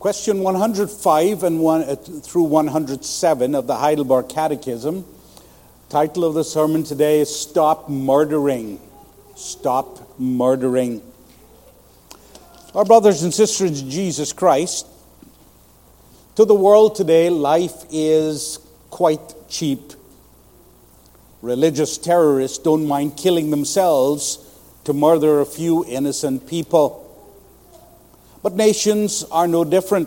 Question 105 through 107 of the Heidelberg Catechism. Title of the sermon today is Stop Murdering. Stop Murdering. Our brothers and sisters in Jesus Christ, to the world today, life is quite cheap. Religious terrorists don't mind killing themselves to murder a few innocent people. But nations are no different.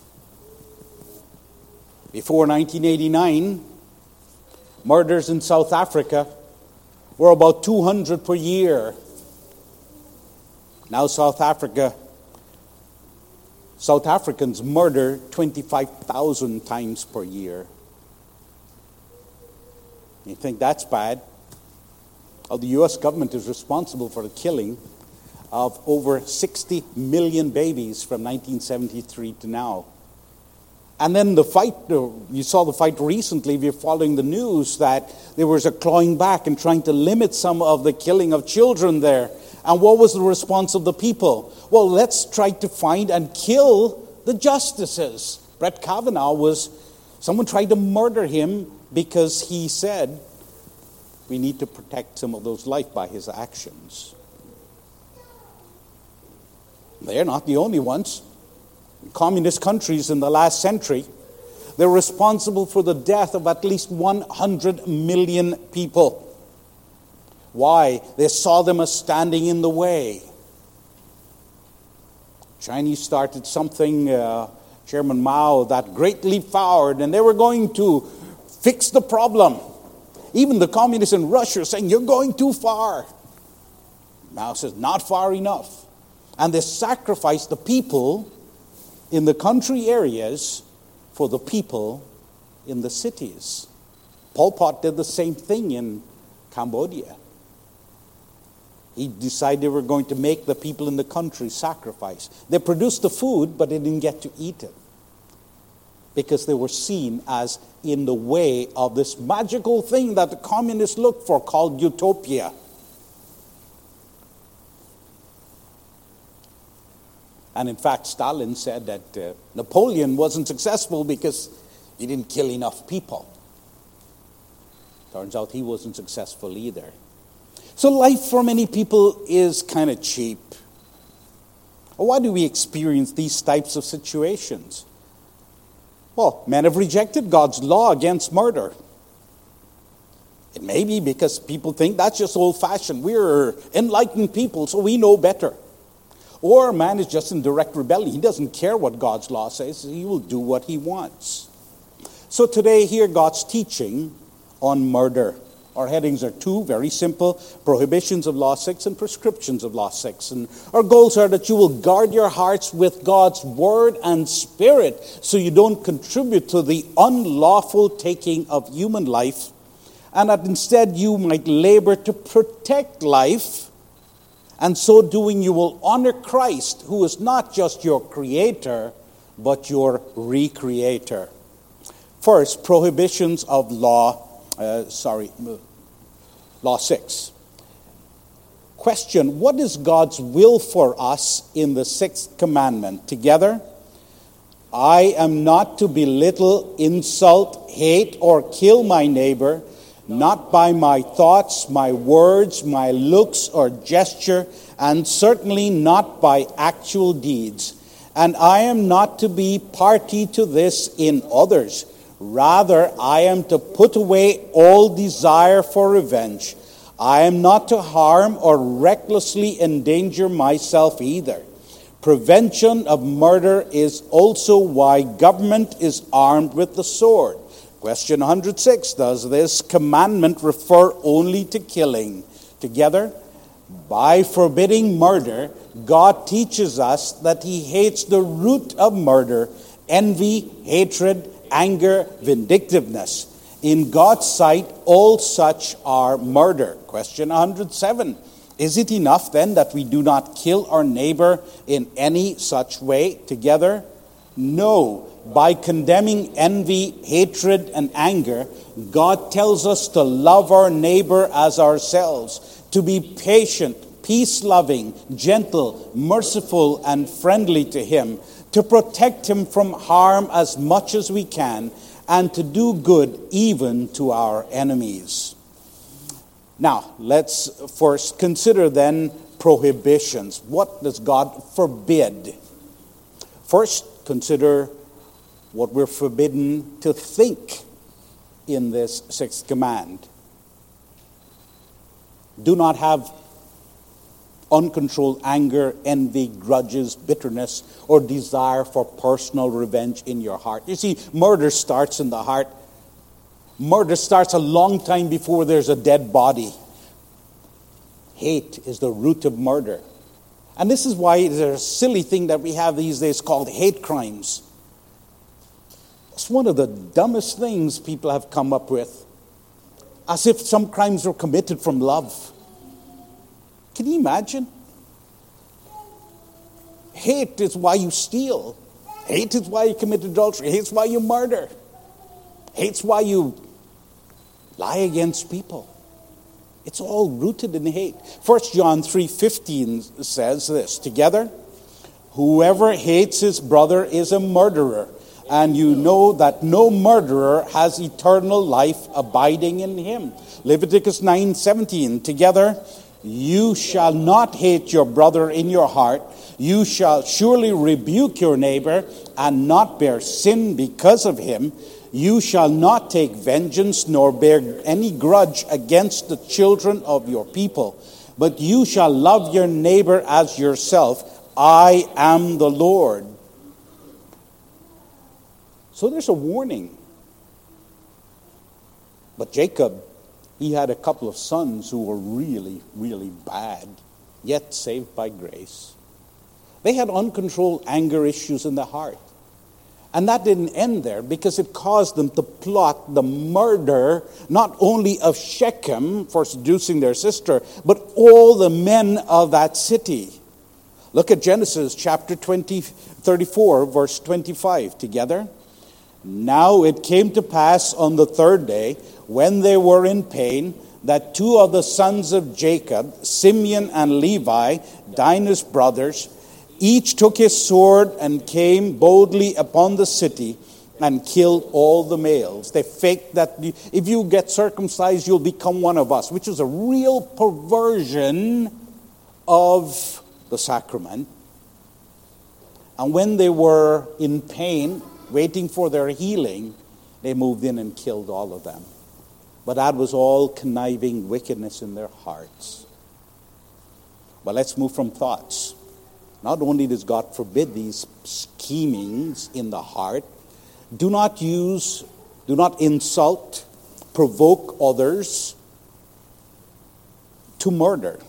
Before 1989, murders in South Africa were about 200 per year. Now South Africans murder 25,000 times per year. You think that's bad? Well, the U.S. government is responsible for the killing of over 60 million babies from 1973 to now. And then the fight, you saw the fight recently, if you're following the news, that there was a clawing back and trying to limit some of the killing of children there. And what was the response of the people? Well, let's try to find and kill the justices. Brett Kavanaugh someone tried to murder him because he said we need to protect some of those life by his actions. They're not the only ones. Communist countries in the last century, they're responsible for the death of at least 100 million people. Why? They saw them as standing in the way. Chinese started something, Chairman Mao, that great leap forward, and they were going to fix the problem. Even the communists in Russia are saying, you're going too far. Mao says, not far enough. And they sacrificed the people in the country areas for the people in the cities. Pol Pot did the same thing in Cambodia. He decided they were going to make the people in the country sacrifice. They produced the food, but they didn't get to eat it because they were seen as in the way of this magical thing that the communists look for called utopia. And in fact, Stalin said that Napoleon wasn't successful because he didn't kill enough people. Turns out he wasn't successful either. So life for many people is kind of cheap. Why do we experience these types of situations? Well, men have rejected God's law against murder. It may be because people think that's just old-fashioned. We're enlightened people, so we know better. Or man is just in direct rebellion. He doesn't care what God's law says. He will do what he wants. So today, hear God's teaching on murder. Our headings are two, very simple: prohibitions of Law 6 and prescriptions of Law 6. And our goals are that you will guard your hearts with God's word and spirit so you don't contribute to the unlawful taking of human life, and that instead you might labor to protect life. And so doing, you will honor Christ, who is not just your creator, but your recreator. First, prohibitions of Law 6. Question: what is God's will for us in the sixth commandment? Together, I am not to belittle, insult, hate, or kill my neighbor, not by my thoughts, my words, my looks, or gesture, and certainly not by actual deeds. And I am not to be party to this in others. Rather, I am to put away all desire for revenge. I am not to harm or recklessly endanger myself either. Prevention of murder is also why government is armed with the sword. Question 106, does this commandment refer only to killing? Together, by forbidding murder, God teaches us that he hates the root of murder: envy, hatred, anger, vindictiveness. In God's sight, all such are murder. Question 107, is it enough then that we do not kill our neighbor in any such way? Together, no. By condemning envy, hatred, and anger, God tells us to love our neighbor as ourselves, to be patient, peace-loving, gentle, merciful, and friendly to him, to protect him from harm as much as we can, and to do good even to our enemies. Now, let's first consider then prohibitions. What does God forbid? First, consider what we're forbidden to think in this sixth command. Do not have uncontrolled anger, envy, grudges, bitterness, or desire for personal revenge in your heart. You see, murder starts in the heart. Murder starts a long time before there's a dead body. Hate is the root of murder. And this is why there's a silly thing that we have these days called hate crimes. It's one of the dumbest things people have come up with. As if some crimes were committed from love. Can you imagine? Hate is why you steal. Hate is why you commit adultery. Hate is why you murder. Hate is why you lie against people. It's all rooted in hate. 1 John 3:15 says this, together, whoever hates his brother is a murderer, and you know that no murderer has eternal life abiding in him. Leviticus 9:17, together, you shall not hate your brother in your heart. You shall surely rebuke your neighbor and not bear sin because of him. You shall not take vengeance nor bear any grudge against the children of your people, but you shall love your neighbor as yourself. I am the Lord. So there's a warning. But Jacob, he had a couple of sons who were really, really bad, yet saved by grace. They had uncontrolled anger issues in their heart. And that didn't end there, because it caused them to plot the murder, not only of Shechem for seducing their sister, but all the men of that city. Look at Genesis chapter 34, verse 25 together. Now it came to pass on the third day, when they were in pain, that two of the sons of Jacob, Simeon and Levi, Dinah's brothers, each took his sword and came boldly upon the city and killed all the males. They faked that if you get circumcised, you'll become one of us, which is a real perversion of the sacrament. And when they were in pain, waiting for their healing, they moved in and killed all of them. But that was all conniving wickedness in their hearts. But let's move from thoughts. Not only does God forbid these schemings in the heart, do not insult, provoke others to murder.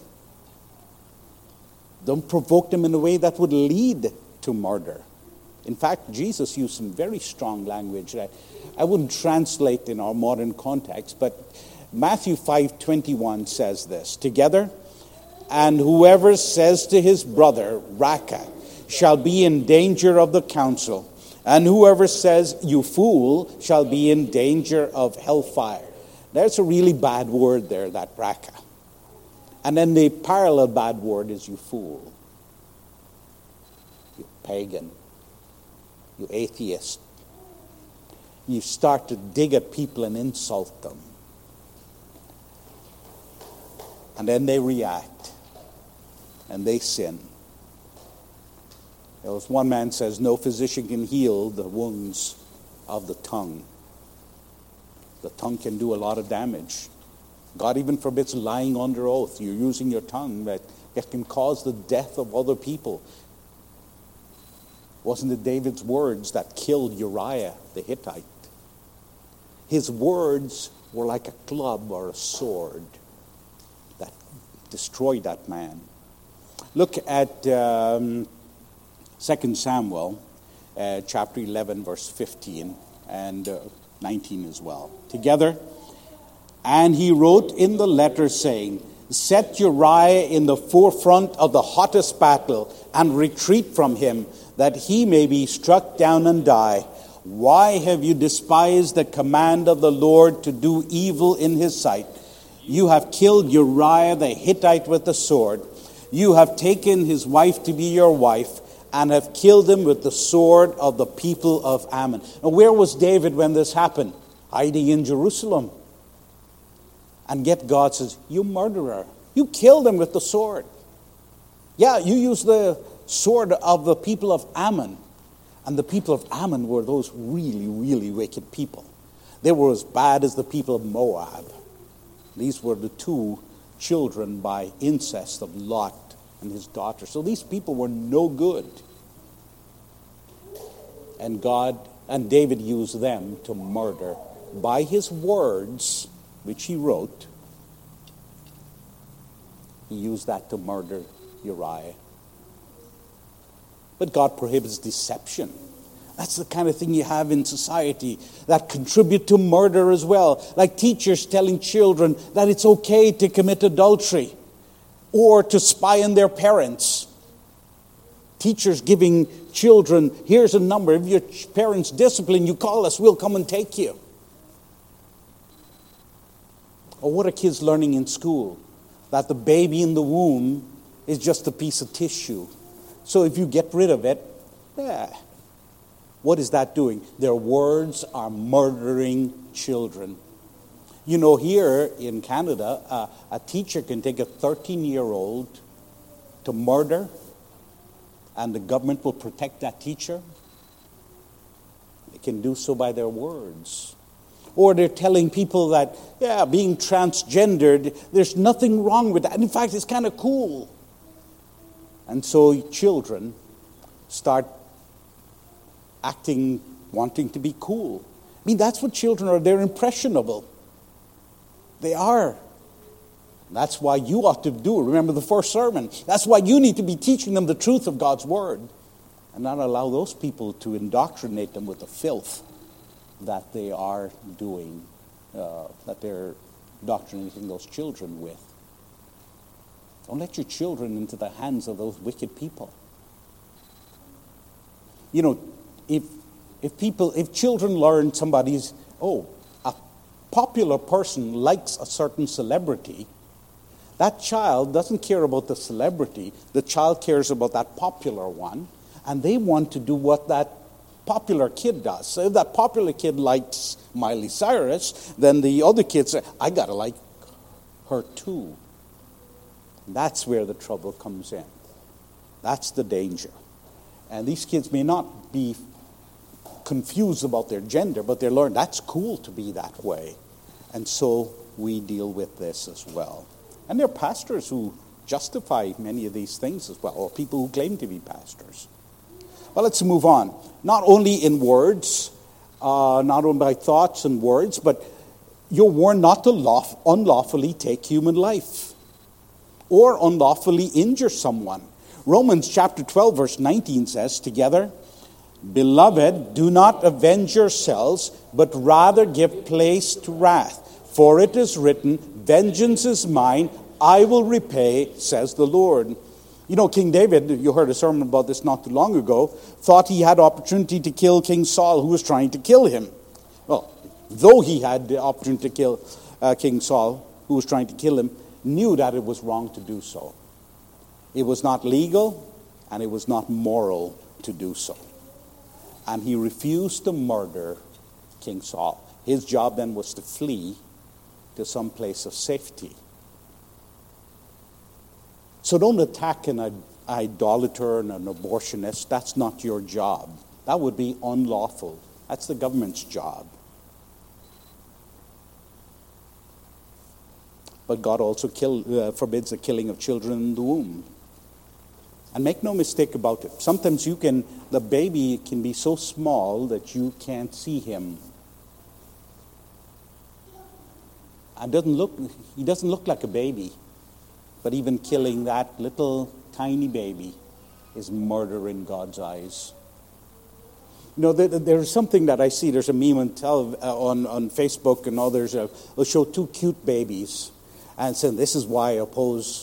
Don't provoke them in a way that would lead to murder. In fact, Jesus used some very strong language that I wouldn't translate in our modern context, but Matthew 5:21 says this, together, and whoever says to his brother, Raka, shall be in danger of the council, and whoever says, you fool, shall be in danger of hellfire. There's a really bad word there, that Raka. And then the parallel bad word is you fool, you pagan, you atheist. You start to dig at people and insult them. And then they react. And they sin. As one man says, no physician can heal the wounds of the tongue. The tongue can do a lot of damage. God even forbids lying under oath. You're using your tongue that can cause the death of other people. Wasn't it David's words that killed Uriah the Hittite? His words were like a club or a sword that destroyed that man. Look at 2 Samuel chapter 11, verse 15 and 19 as well. Together, and he wrote in the letter saying, set Uriah in the forefront of the hottest battle and retreat from him, that he may be struck down and die. Why have you despised the command of the Lord to do evil in his sight? You have killed Uriah the Hittite with the sword. You have taken his wife to be your wife, and have killed him with the sword of the people of Ammon. Now, where was David when this happened? Hiding in Jerusalem. And yet God says, you murderer, you killed him with the sword. Yeah, you used the sword of the people of Ammon. And the people of Ammon were those really, really wicked people. They were as bad as the people of Moab. These were the two children by incest of Lot and his daughter. So these people were no good. And David used them to murder by his words, which he wrote. He used that to murder Uriah. But God prohibits deception. That's the kind of thing you have in society that contribute to murder as well. Like teachers telling children that it's okay to commit adultery or to spy on their parents. Teachers giving children, here's a number. If your parents discipline you, call us, we'll come and take you. Or what are kids learning in school? That the baby in the womb is just a piece of tissue. So if you get rid of it, what is that doing? Their words are murdering children. You know, here in Canada, a teacher can take a 13-year-old to murder, and the government will protect that teacher. They can do so by their words. Or they're telling people that, being transgendered, there's nothing wrong with that. And in fact, it's kind of cool. And so children start acting, wanting to be cool. I mean, that's what children are. They're impressionable. They are. That's why you ought to do it. Remember the first sermon. That's why you need to be teaching them the truth of God's word and not allow those people to indoctrinate them with the filth that they are doing, that they're indoctrinating those children with. Don't let your children into the hands of those wicked people. You know, if children learn a popular person likes a certain celebrity, that child doesn't care about the celebrity. The child cares about that popular one, and they want to do what that popular kid does. So if that popular kid likes Miley Cyrus, then the other kids say, I gotta like her too. That's where the trouble comes in. That's the danger. And these kids may not be confused about their gender, but they learn that's cool to be that way. And so we deal with this as well. And there are pastors who justify many of these things as well, or people who claim to be pastors. Well, let's move on. Not only in words, not only by thoughts and words, but you're warned not to unlawfully take human life or unlawfully injure someone. Romans chapter 12, verse 19 says, together, Beloved, do not avenge yourselves, but rather give place to wrath. For it is written, Vengeance is mine, I will repay, says the Lord. You know, King David, you heard a sermon about this not too long ago, thought he had opportunity to kill King Saul, who was trying to kill him. Well, though he had the opportunity to kill King Saul, who was trying to kill him, knew that it was wrong to do so. It was not legal, and it was not moral to do so. And he refused to murder King Saul. His job then was to flee to some place of safety. So don't attack an idolater and an abortionist. That's not your job. That would be unlawful. That's the government's job. But God also forbids the killing of children in the womb. And make no mistake about it. Sometimes the baby can be so small that you can't see him. And he doesn't look like a baby. But even killing that little tiny baby is murder in God's eyes. You know, there's something that I see. There's a meme on Facebook and others. They'll show two cute babies and say, this is why I oppose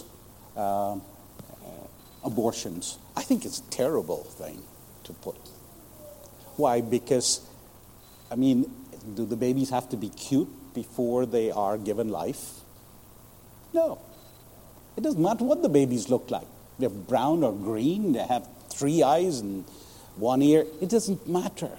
abortions. I think it's a terrible thing to put. Why? Because, do the babies have to be cute before they are given life? No. It doesn't matter what the babies look like. They're brown or green. They have 3 eyes and 1 ear. It doesn't matter.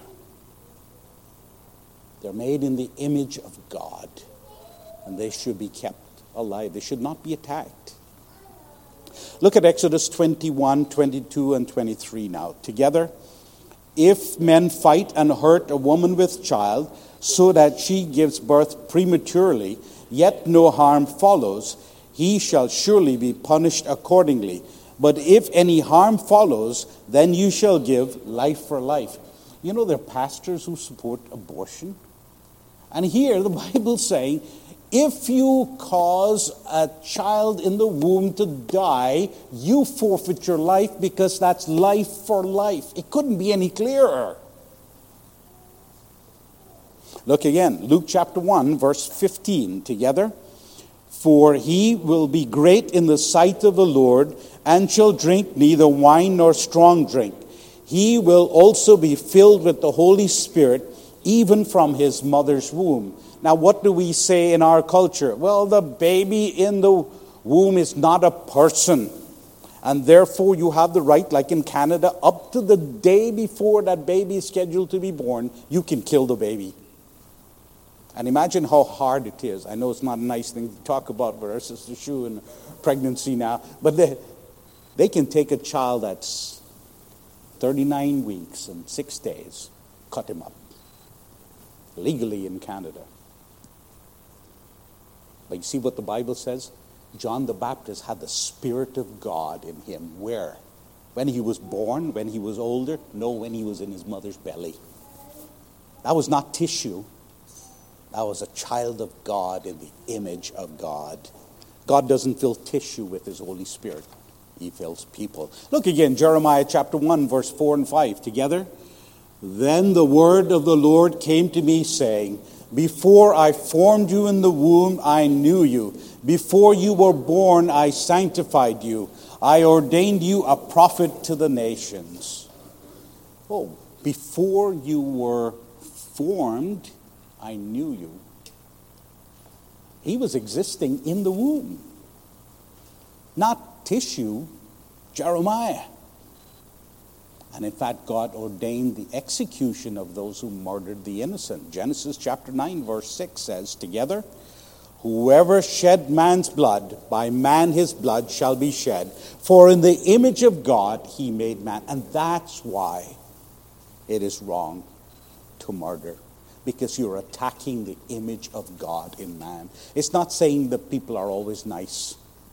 They're made in the image of God, and they should be kept alive. They should not be attacked. Look at Exodus 21, 22, and 23 now. Together, if men fight and hurt a woman with child, so that she gives birth prematurely, yet no harm follows, he shall surely be punished accordingly. But if any harm follows, then you shall give life for life. You know, there are pastors who support abortion. And here the Bible's saying, if you cause a child in the womb to die, you forfeit your life, because that's life for life. It couldn't be any clearer. Look again, Luke chapter 1, verse 15, together. For he will be great in the sight of the Lord, and shall drink neither wine nor strong drink. He will also be filled with the Holy Spirit, even from his mother's womb. Now, what do we say in our culture? Well, the baby in the womb is not a person. And therefore, you have the right, like in Canada, up to the day before that baby is scheduled to be born, you can kill the baby. And imagine how hard it is. I know it's not a nice thing to talk about for our sister Shu and pregnancy now, but they can take a child that's 39 weeks and 6 days, cut him up, legally in Canada. But you see what the Bible says? John the Baptist had the Spirit of God in him. Where? When he was born, when he was older? No, when he was in his mother's belly. That was not tissue. That was a child of God in the image of God. God doesn't fill tissue with his Holy Spirit. He fills people. Look again, Jeremiah chapter 1, verse 4 and 5. Together. Then the word of the Lord came to me, saying, before I formed you in the womb, I knew you. Before you were born, I sanctified you. I ordained you a prophet to the nations. Oh, before you were formed, I knew you. He was existing in the womb. Not tissue, Jeremiah. And in fact, God ordained the execution of those who murdered the innocent. Genesis chapter 9, verse 6 says, together, whoever shed man's blood, by man his blood shall be shed. For in the image of God he made man. And that's why it is wrong to murder. Because you're attacking the image of God in man. It's not saying that people are always nice.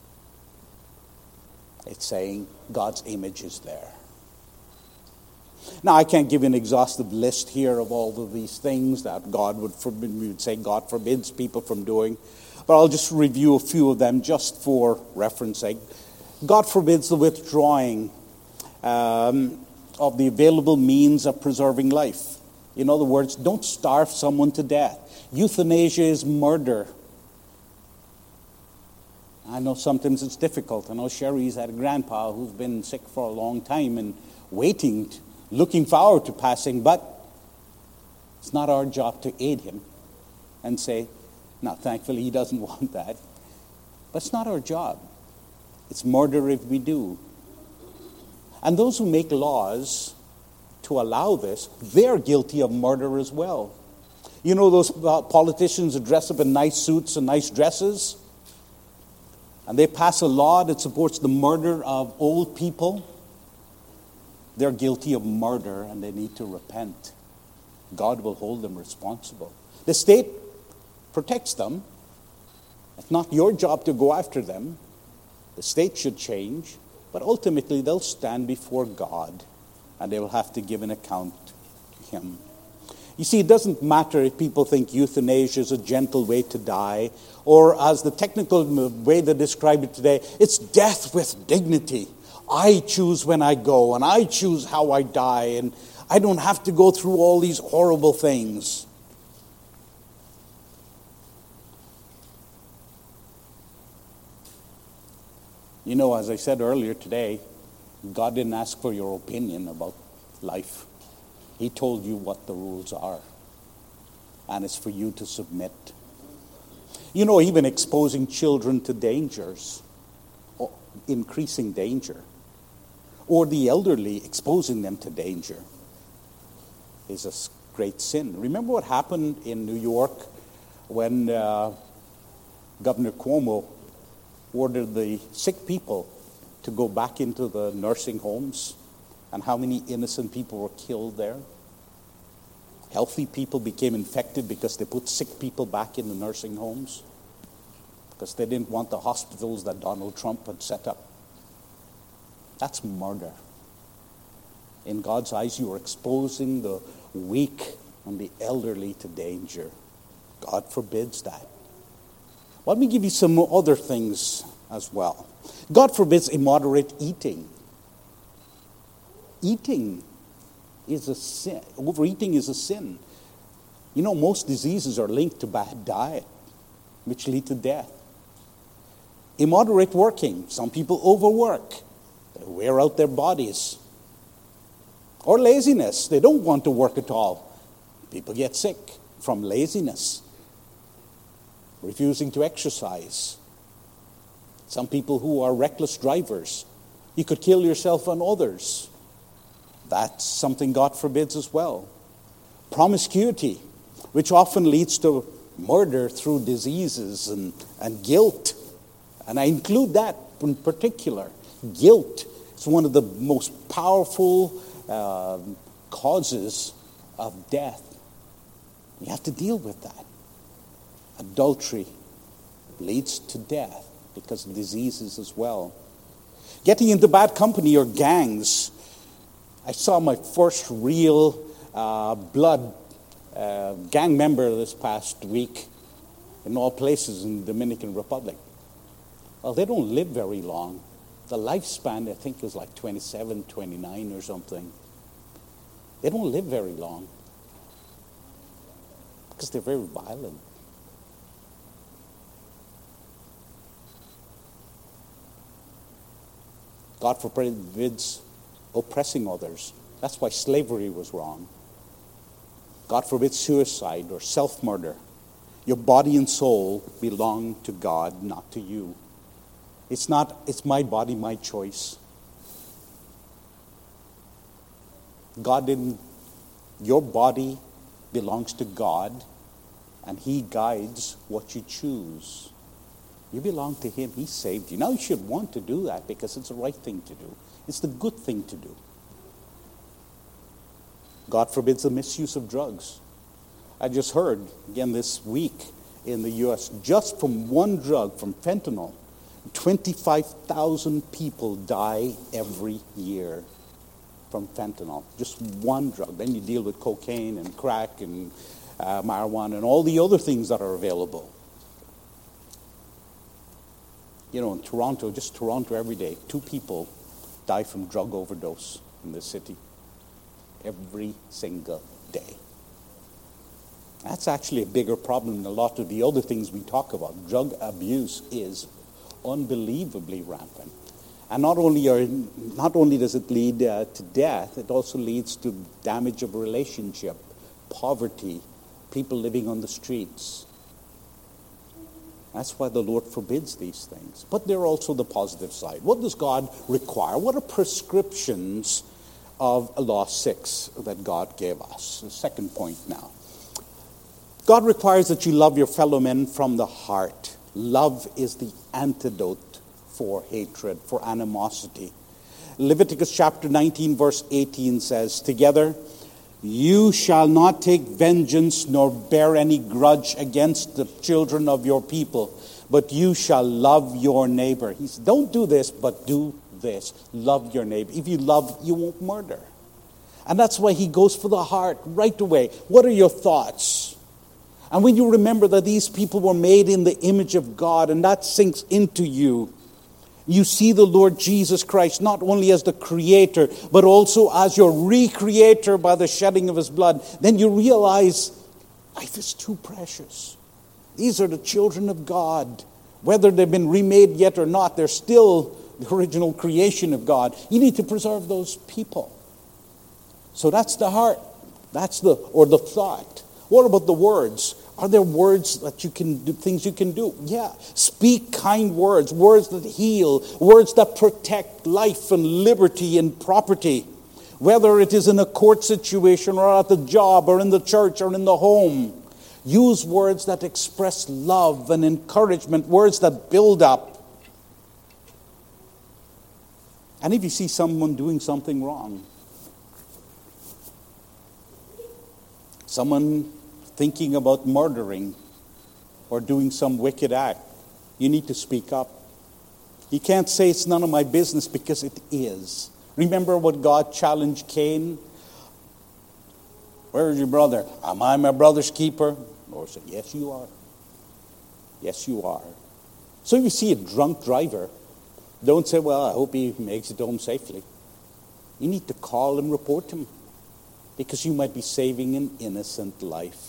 It's saying God's image is there. Now, I can't give an exhaustive list here of all of these things that God would forbid. We would say God forbids people from doing. But I'll just review a few of them just for reference sake. God forbids the withdrawing of the available means of preserving life. In other words, don't starve someone to death. Euthanasia is murder. I know sometimes it's difficult. I know Sherry's had a grandpa who's been sick for a long time and looking forward to passing, but it's not our job to aid him and say, now thankfully he doesn't want that. But it's not our job. It's murder if we do. And those who make laws to allow this, they're guilty of murder as well. You know those politicians who dress up in nice suits and nice dresses? And they pass a law that supports the murder of old people? They're guilty of murder and they need to repent. God will hold them responsible. The state protects them. It's not your job to go after them. The state should change. But ultimately they'll stand before God and they will have to give an account to him. You see, it doesn't matter if people think euthanasia is a gentle way to die, or as the technical way they describe it today, it's death with dignity. I choose when I go, and I choose how I die, and I don't have to go through all these horrible things. You know, as I said earlier today, God didn't ask for your opinion about life. He told you what the rules are. And it's for you to submit. You know, even exposing children to dangers, increasing danger, or the elderly, exposing them to danger, is a great sin. Remember what happened in New York when Governor Cuomo ordered the sick people to go back into the nursing homes, and how many innocent people were killed there? Healthy people became infected because they put sick people back in the nursing homes because they didn't want the hospitals that Donald Trump had set up. That's murder. In God's eyes, you are exposing the weak and the elderly to danger. God forbids that. Let me give you some other things as well. God forbids immoderate eating. Eating is a sin. Overeating is a sin. You know, most diseases are linked to bad diet, which lead to death. Immoderate working. Some people overwork. They wear out their bodies. Or laziness. They don't want to work at all. People get sick from laziness. Refusing to exercise. Some people who are reckless drivers. You could kill yourself and others. That's something God forbids as well. Promiscuity, which often leads to murder through diseases and guilt. And I include that in particular. Guilt is one of the most powerful causes of death. You have to deal with that. Adultery leads to death because of diseases as well. Getting into bad company or gangs. I saw my first real blood gang member this past week in all places in the Dominican Republic. Well, they don't live very long. The lifespan, I think, is like 27, 29 or something. They don't live very long because they're very violent. God forbids oppressing others. That's why slavery was wrong. God forbids suicide or self-murder. Your body and soul belong to God, not to you. It's my body, my choice. Your body belongs to God, and He guides what you choose. You belong to Him. He saved you. Now you should want to do that because it's the right thing to do. It's the good thing to do. God forbids the misuse of drugs. I just heard, again this week in the U.S., just from one drug, from fentanyl, 25,000 people die every year from fentanyl. Just one drug. Then you deal with cocaine and crack and marijuana and all the other things that are available. You know, in Toronto, just Toronto every day, 2 people die from drug overdose in this city. Every single day. That's actually a bigger problem than a lot of the other things we talk about. Drug abuse is unbelievably rampant. And not only does it lead to death, it also leads to damage of relationship, poverty, people living on the streets. That's why the Lord forbids these things. But there are also the positive side. What does God require? What are prescriptions of Law 6 that God gave us? The second point now. God requires that you love your fellow men from the heart. Love is the antidote for hatred, for animosity. Leviticus chapter 19, verse 18 says, together, you shall not take vengeance nor bear any grudge against the children of your people, but you shall love your neighbor. He said, don't do this, but do this. Love your neighbor. If you love, you won't murder. And that's why he goes for the heart right away. What are your thoughts? And when you remember that these people were made in the image of God, and that sinks into you, you see the Lord Jesus Christ not only as the creator, but also as your recreator by the shedding of his blood. Then you realize life is too precious. These are the children of God. Whether they've been remade yet or not, they're still the original creation of God. You need to preserve those people. So that's the heart. That's the thought. What about the words? Are there words that you can do, things you can do? Yeah. Speak kind words, words that heal, words that protect life and liberty and property. Whether it is in a court situation or at the job or in the church or in the home. Use words that express love and encouragement, words that build up. And if you see someone doing something wrong, someone thinking about murdering or doing some wicked act, you need to speak up. You can't say it's none of my business, because it is. Remember what God challenged Cain? Where is your brother? Am I my brother's keeper? The Lord said, yes, you are. Yes, you are. So if you see a drunk driver, don't say, well, I hope he makes it home safely. You need to call and report him, because you might be saving an innocent life.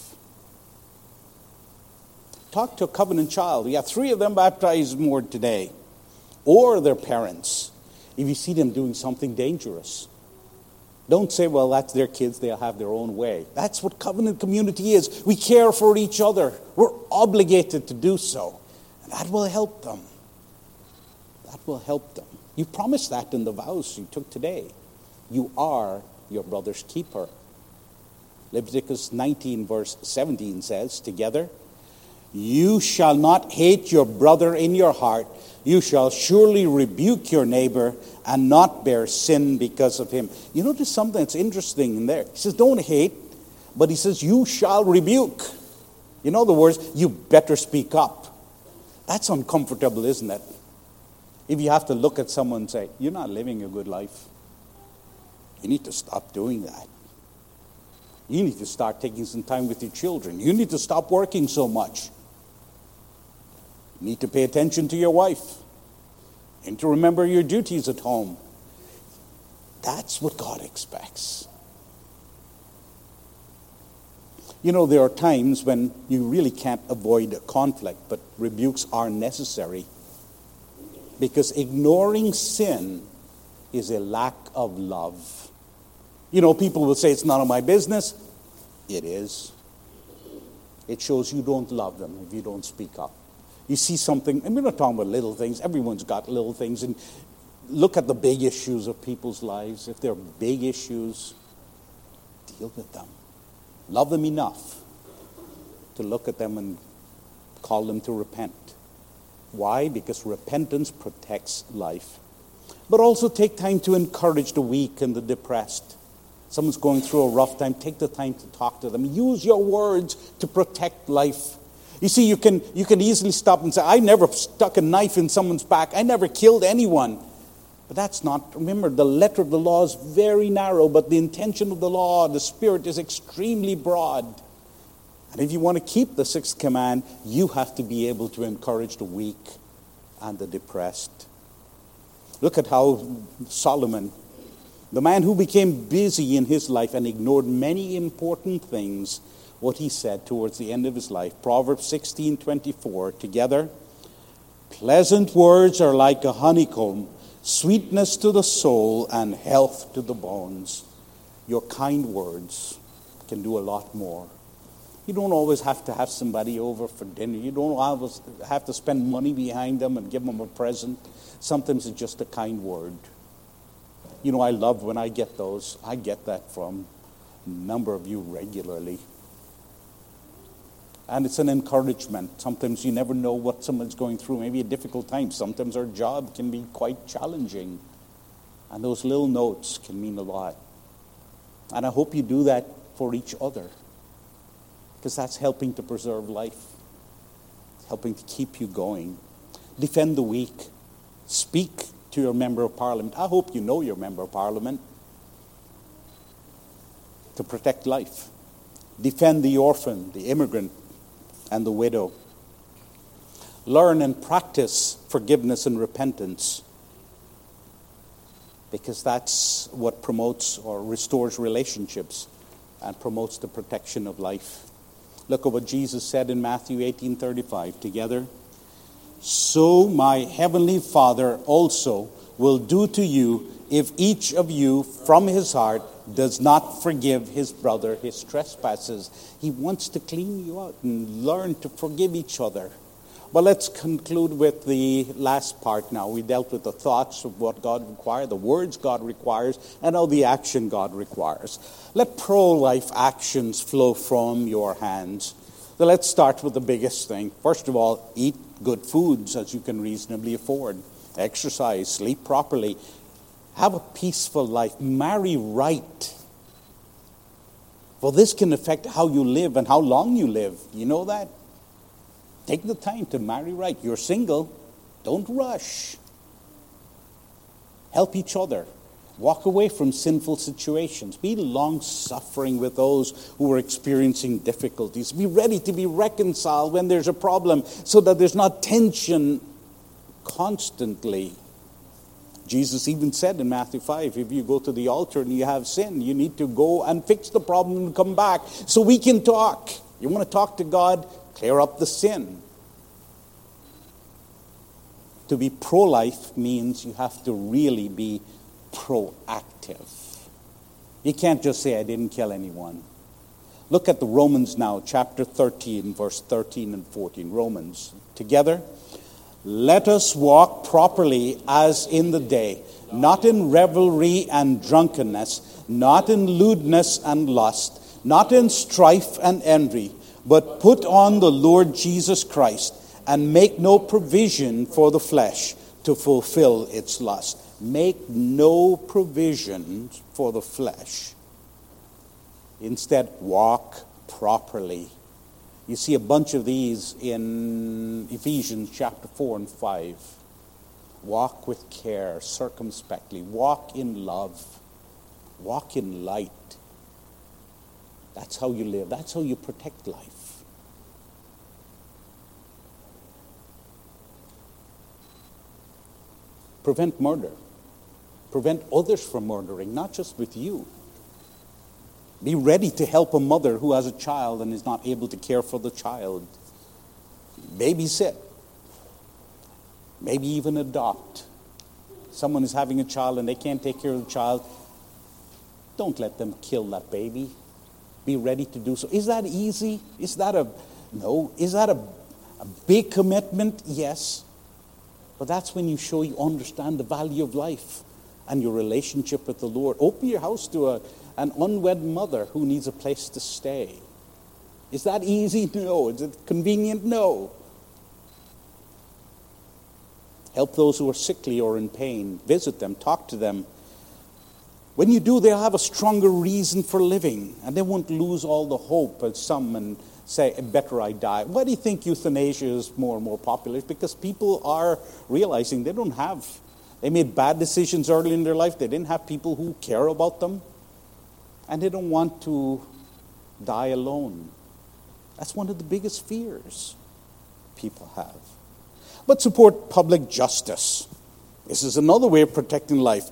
Talk to a covenant child. We have 3 of them baptized more today. Or their parents. If you see them doing something dangerous, don't say, well, that's their kids, they'll have their own way. That's what covenant community is. We care for each other. We're obligated to do so. And that will help them. That will help them. You promised that in the vows you took today. You are your brother's keeper. Leviticus 19 verse 17 says, together, you shall not hate your brother in your heart. You shall surely rebuke your neighbor and not bear sin because of him. You notice something that's interesting in there. He says, don't hate, but he says, you shall rebuke. In other words, you better speak up. That's uncomfortable, isn't it? If you have to look at someone and say, you're not living a good life. You need to stop doing that. You need to start taking some time with your children. You need to stop working so much. You need to pay attention to your wife. You need to remember your duties at home. That's what God expects. You know, there are times when you really can't avoid a conflict, but rebukes are necessary. Because ignoring sin is a lack of love. You know, people will say, it's none of my business. It is. It shows you don't love them if you don't speak up. You see something, and we're not talking about little things. Everyone's got little things. And look at the big issues of people's lives. If they're big issues, deal with them. Love them enough to look at them and call them to repent. Why? Because repentance protects life. But also take time to encourage the weak and the depressed. Someone's going through a rough time, take the time to talk to them. Use your words to protect life. You see, you can easily stop and say, I never stuck a knife in someone's back. I never killed anyone. But that's not, remember, the letter of the law is very narrow, but the intention of the law, the Spirit, is extremely broad. And if you want to keep the 6th command, you have to be able to encourage the weak and the depressed. Look at how Solomon, the man who became busy in his life and ignored many important things, what he said towards the end of his life. Proverbs 16:24, together, pleasant words are like a honeycomb, sweetness to the soul and health to the bones. Your kind words can do a lot more. You don't always have to have somebody over for dinner. You don't always have to spend money behind them and give them a present. Sometimes it's just a kind word. You know, I love when I get those. I get that from a number of you regularly. And it's an encouragement. Sometimes you never know what someone's going through. Maybe a difficult time. Sometimes our job can be quite challenging. And those little notes can mean a lot. And I hope you do that for each other. Because that's helping to preserve life. Helping to keep you going. Defend the weak. Speak to your member of parliament. I hope you know your member of parliament. To protect life. Defend the orphan, the immigrant, and the widow. Learn and practice forgiveness and repentance, because that's what promotes or restores relationships and promotes the protection of life. Look at what Jesus said in Matthew 18:35 together. So my heavenly Father also will do to you if each of you from his heart does not forgive his brother his trespasses. He wants to clean you out and learn to forgive each other. But let's conclude with the last part now. We dealt with the thoughts of what God requires, the words God requires, and now the action God requires. Let pro-life actions flow from your hands. So let's start with the biggest thing. First of all, eat good foods as you can reasonably afford. Exercise, sleep properly. Have a peaceful life. Marry right. For this can affect how you live and how long you live. You know that? Take the time to marry right. You're single. Don't rush. Help each other. Walk away from sinful situations. Be long-suffering with those who are experiencing difficulties. Be ready to be reconciled when there's a problem so that there's not tension constantly. Jesus even said in Matthew 5, if you go to the altar and you have sin, you need to go and fix the problem and come back so we can talk. You want to talk to God? Clear up the sin. To be pro-life means you have to really be proactive. You can't just say, I didn't kill anyone. Look at the Romans now, chapter 13, verse 13 and 14. Romans. Together, let us walk properly as in the day, not in revelry and drunkenness, not in lewdness and lust, not in strife and envy, but put on the Lord Jesus Christ, and make no provision for the flesh to fulfill its lust. Make no provision for the flesh. Instead, walk properly. You see a bunch of these in Ephesians chapter 4 and 5. Walk with care, circumspectly. Walk in love. Walk in light. That's how you live. That's how you protect life. Prevent murder. Prevent others from murdering, not just with you. Be ready to help a mother who has a child and is not able to care for the child. Babysit. Maybe even adopt. Someone is having a child and they can't take care of the child. Don't let them kill that baby. Be ready to do so. Is that easy? Is that a big commitment? Yes. But that's when you show you understand the value of life and your relationship with the Lord. Open your house to an unwed mother who needs a place to stay. Is that easy? No. Is it convenient? No. Help those who are sickly or in pain. Visit them. Talk to them. When you do, they'll have a stronger reason for living. And they won't lose all the hope as some and say, better I die. Why do you think euthanasia is more and more popular? It's because people are realizing they made bad decisions early in their life. They didn't have people who care about them. And they don't want to die alone. That's one of the biggest fears people have. But support public justice. This is another way of protecting life.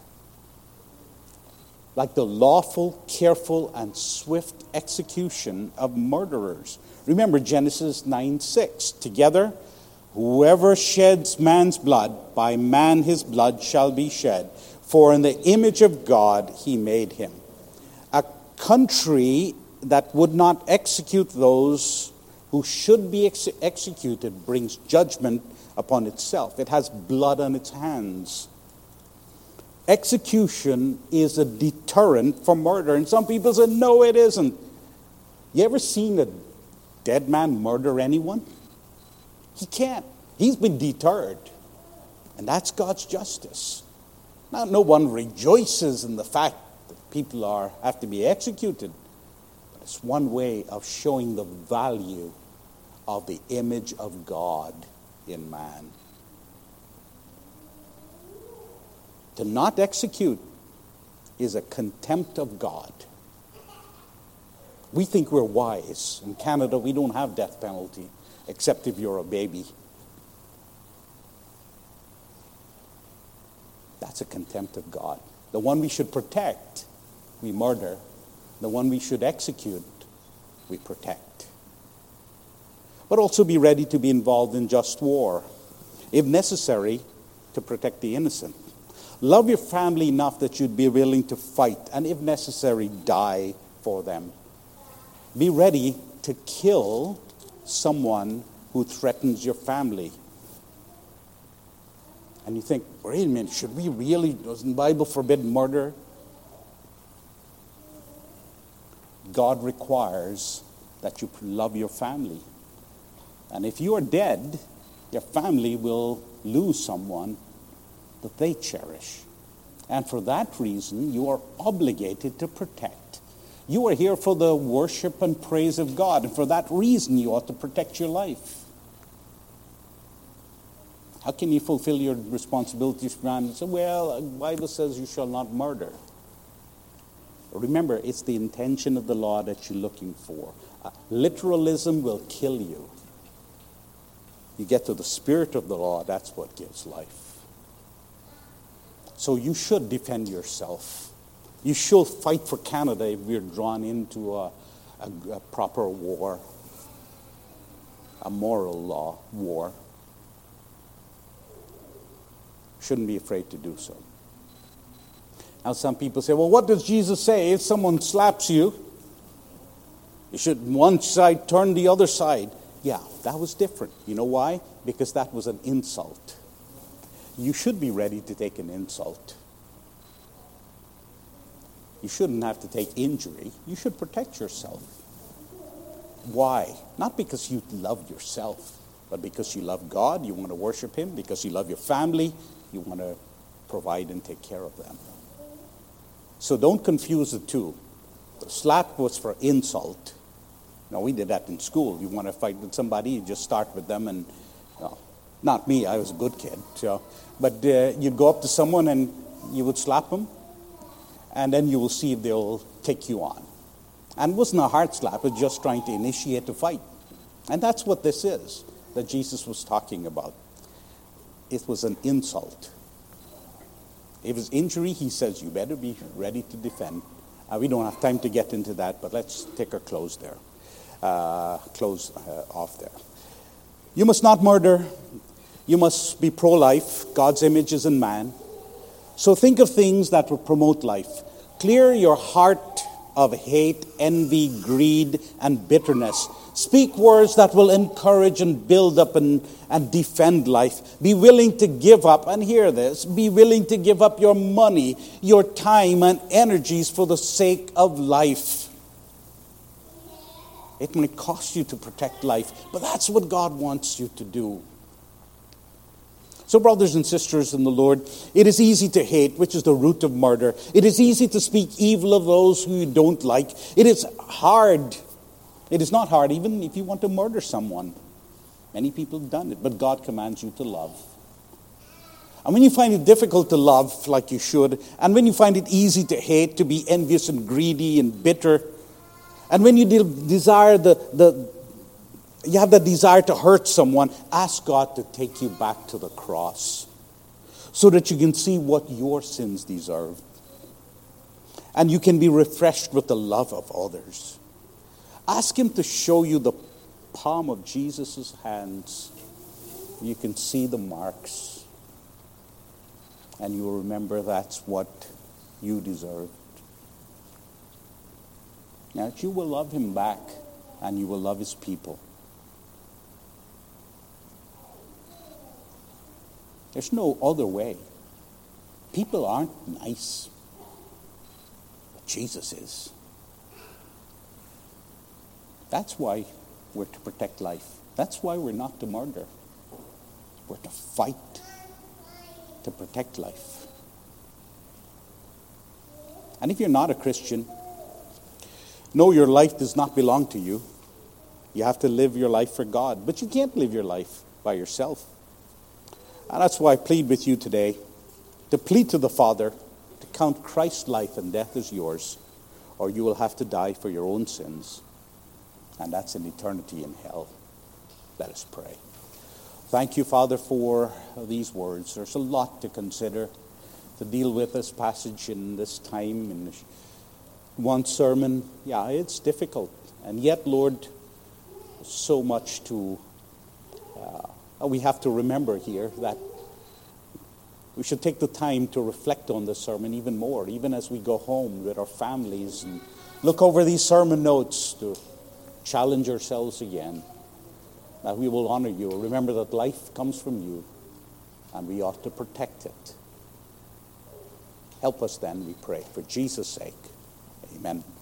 Like the lawful, careful, and swift execution of murderers. Remember Genesis 9:6. Together, whoever sheds man's blood, by man his blood shall be shed. For in the image of God he made him. A country that would not execute those who should be executed brings judgment upon itself. It has blood on its hands. Execution is a deterrent for murder. And some people say, no, it isn't. You ever seen a dead man murder anyone? He can't. He's been deterred. And that's God's justice. Now, no one rejoices in the fact that people have to be executed. But it's one way of showing the value of the image of God in man. To not execute is a contempt of God. We think we're wise. In Canada, we don't have death penalty, except if you're a baby. That's a contempt of God. The one we should protect, we murder. The one we should execute, we protect. But also be ready to be involved in just war, if necessary, to protect the innocent. Love your family enough that you'd be willing to fight and, if necessary, die for them. Be ready to kill someone who threatens your family. And you think, wait a minute, should we really, doesn't the Bible forbid murder? God requires that you love your family. And if you are dead, your family will lose someone that they cherish. And for that reason, you are obligated to protect. You are here for the worship and praise of God. And for that reason, you ought to protect your life. How can you fulfill your responsibilities around and say, well, the Bible says you shall not murder? Remember, it's the intention of the law that you're looking for. Literalism will kill you. You get to the spirit of the law, that's what gives life. So you should defend yourself. You should fight for Canada if we're drawn into a proper war, a moral law war. Shouldn't be afraid to do so. Now some people say, well, what does Jesus say? If someone slaps you, you should one side turn the other side. Yeah, that was different. You know why? Because that was an insult. You should be ready to take an insult. You shouldn't have to take injury. You should protect yourself. Why? Not because you love yourself, but because you love God, you want to worship Him, because you love your family, you want to provide and take care of them. So don't confuse the two. The slap was for insult. Now, we did that in school. You want to fight with somebody, you just start with them and, well, not me, I was a good kid. So, but you'd go up to someone and you would slap them, and then you will see if they'll take you on. And it wasn't a hard slap, it was just trying to initiate a fight. And that's what this is that Jesus was talking about. It was an insult. If it's injury, he says, you better be ready to defend. We don't have time to get into that, but let's take our close there. Off there. You must not murder. You must be pro-life. God's image is in man. So think of things that will promote life. Clear your heart of hate, envy, greed, and bitterness. Speak words that will encourage and build up and defend life. Be willing to give up, and hear this, be willing to give up your money, your time, and energies for the sake of life. It might cost you to protect life, but that's what God wants you to do. So, brothers and sisters in the Lord, it is easy to hate, which is the root of murder. It is easy to speak evil of those who you don't like. It is hard. It is not hard, even if you want to murder someone. Many people have done it, but God commands you to love. And when you find it difficult to love like you should, and when you find it easy to hate, to be envious and greedy and bitter, and when you desire you have the desire to hurt someone, ask God to take you back to the cross so that you can see what your sins deserve. And you can be refreshed with the love of others. Ask Him to show you the palm of Jesus' hands. You can see the marks. And you will remember that's what you deserved. Now, you will love Him back, and you will love His people. There's no other way. People aren't nice. But Jesus is. That's why we're to protect life. That's why we're not to murder. We're to fight to protect life. And if you're not a Christian, know your life does not belong to you. You have to live your life for God. But you can't live your life by yourself. And that's why I plead with you today to plead to the Father to count Christ's life and death as yours, or you will have to die for your own sins. And that's an eternity in hell. Let us pray. Thank you, Father, for these words. There's a lot to consider, to deal with this passage in this time, in one sermon. Yeah, it's difficult. And yet, Lord, so much to we have to remember here, that We should take the time to reflect on this sermon even more, even as we go home with our families and look over these sermon notes to challenge ourselves again, that we will honor you. Remember that life comes from you, and we ought to protect it. Help us then, we pray, for Jesus' sake. Amen.